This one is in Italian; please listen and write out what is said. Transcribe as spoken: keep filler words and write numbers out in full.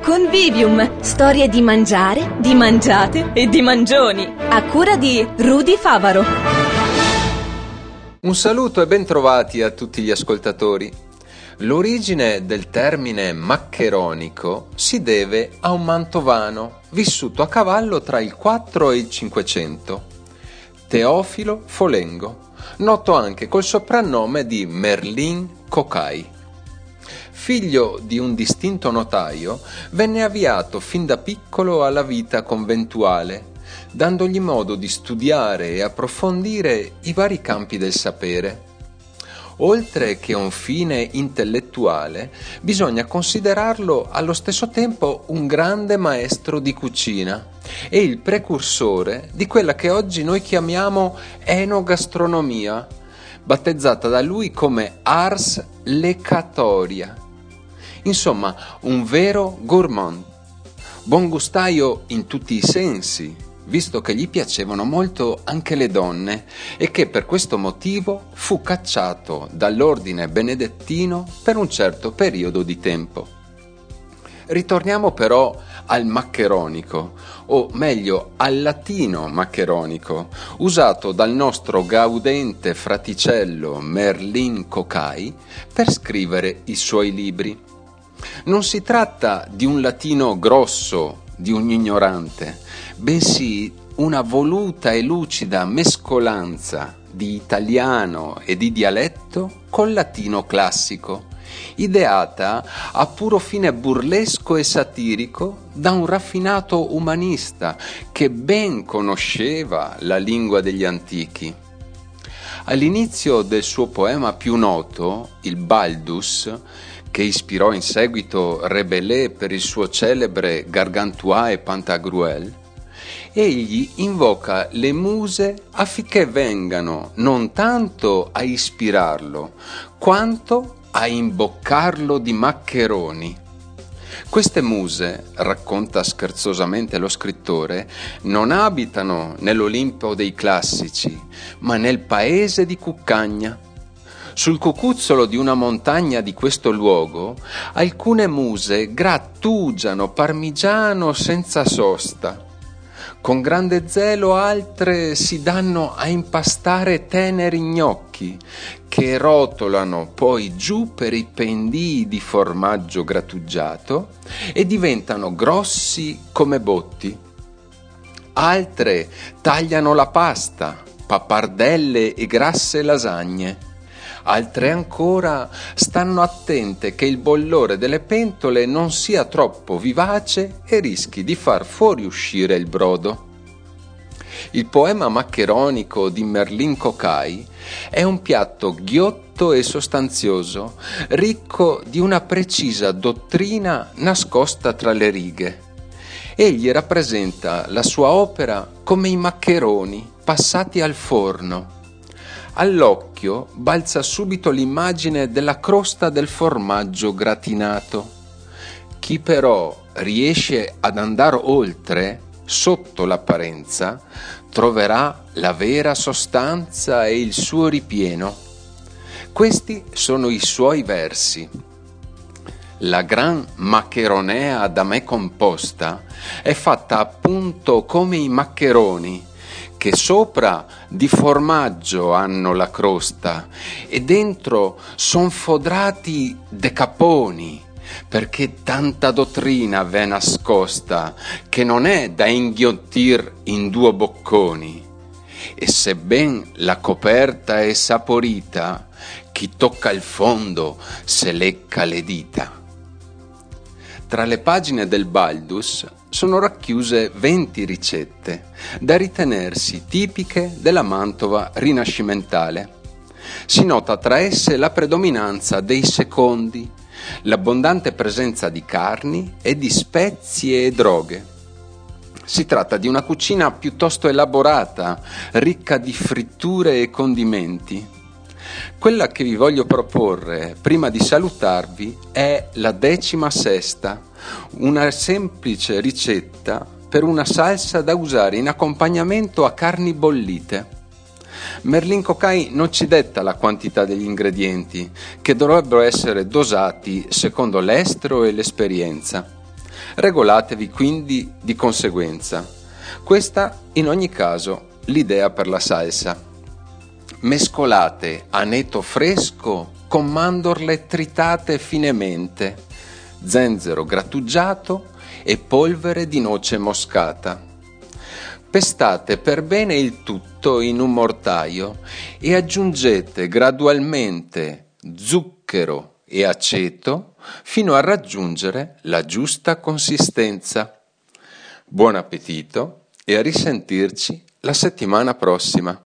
Convivium, storie di mangiare, di mangiate e di mangioni, a cura di Rudy Favaro. Un saluto e ben trovati a tutti gli ascoltatori. L'origine del termine maccheronico si deve a un mantovano vissuto a cavallo tra il quattro e il cinquecento, Teofilo Folengo, noto anche col soprannome di Merlin Cocai. Figlio di un distinto notaio, venne avviato fin da piccolo alla vita conventuale, dandogli modo di studiare e approfondire i vari campi del sapere. Oltre che un fine intellettuale, bisogna considerarlo allo stesso tempo un grande maestro di cucina e il precursore di quella che oggi noi chiamiamo enogastronomia, battezzata da lui come ars lecatoria. Insomma, un vero gourmand, buon gustaio in tutti i sensi, visto che gli piacevano molto anche le donne e che per questo motivo fu cacciato dall'ordine benedettino per un certo periodo di tempo. Ritorniamo però al maccheronico, o meglio al latino maccheronico, usato dal nostro gaudente fraticello Merlin Cocai per scrivere i suoi libri. Non si tratta di un latino grosso, di un ignorante, bensì una voluta e lucida mescolanza di italiano e di dialetto col latino classico, ideata a puro fine burlesco e satirico da un raffinato umanista che ben conosceva la lingua degli antichi. All'inizio del suo poema più noto, il Baldus, che ispirò in seguito Rabelais per il suo celebre Gargantua e Pantagruel, egli invoca le muse affinché vengano non tanto a ispirarlo, quanto a imboccarlo di maccheroni. Queste muse, racconta scherzosamente lo scrittore, non abitano nell'Olimpo dei classici, ma nel paese di Cuccagna. Sul cucuzzolo di una montagna di questo luogo, alcune muse grattugiano parmigiano senza sosta. Con grande zelo altre si danno a impastare teneri gnocchi, che rotolano poi giù per i pendii di formaggio grattugiato e diventano grossi come botti. Altre tagliano la pasta, pappardelle e grasse lasagne. Altre ancora stanno attente che il bollore delle pentole non sia troppo vivace e rischi di far fuoriuscire il brodo. Il poema maccheronico di Merlin Cocai è un piatto ghiotto e sostanzioso, ricco di una precisa dottrina nascosta tra le righe. Egli rappresenta la sua opera come i maccheroni passati al forno. All'occhio balza subito l'immagine della crosta del formaggio gratinato. Chi però riesce ad andare oltre, sotto l'apparenza, troverà la vera sostanza e il suo ripieno. Questi sono i suoi versi. La gran maccheronea da me composta è fatta appunto come i maccheroni, che sopra di formaggio hanno la crosta e dentro son fodrati de caponi, perché tanta dottrina v'è nascosta che non è da inghiottir in due bocconi. E sebben la coperta è saporita, chi tocca il fondo se lecca le dita. Tra le pagine del Baldus sono racchiuse venti ricette da ritenersi tipiche della Mantova rinascimentale. Si nota tra esse la predominanza dei secondi, l'abbondante presenza di carni e di spezie e droghe. Si tratta di una cucina piuttosto elaborata, ricca di fritture e condimenti. Quella che vi voglio proporre prima di salutarvi è la decima sesta, una semplice ricetta per una salsa da usare in accompagnamento a carni bollite. Merlin Cocai non ci detta la quantità degli ingredienti, che dovrebbero essere dosati secondo l'estero e l'esperienza. Regolatevi quindi di conseguenza. Questa, in ogni caso, l'idea per la salsa. Mescolate aneto fresco con mandorle tritate finemente, zenzero grattugiato e polvere di noce moscata. Pestate per bene il tutto in un mortaio e aggiungete gradualmente zucchero e aceto fino a raggiungere la giusta consistenza. Buon appetito e a risentirci la settimana prossima.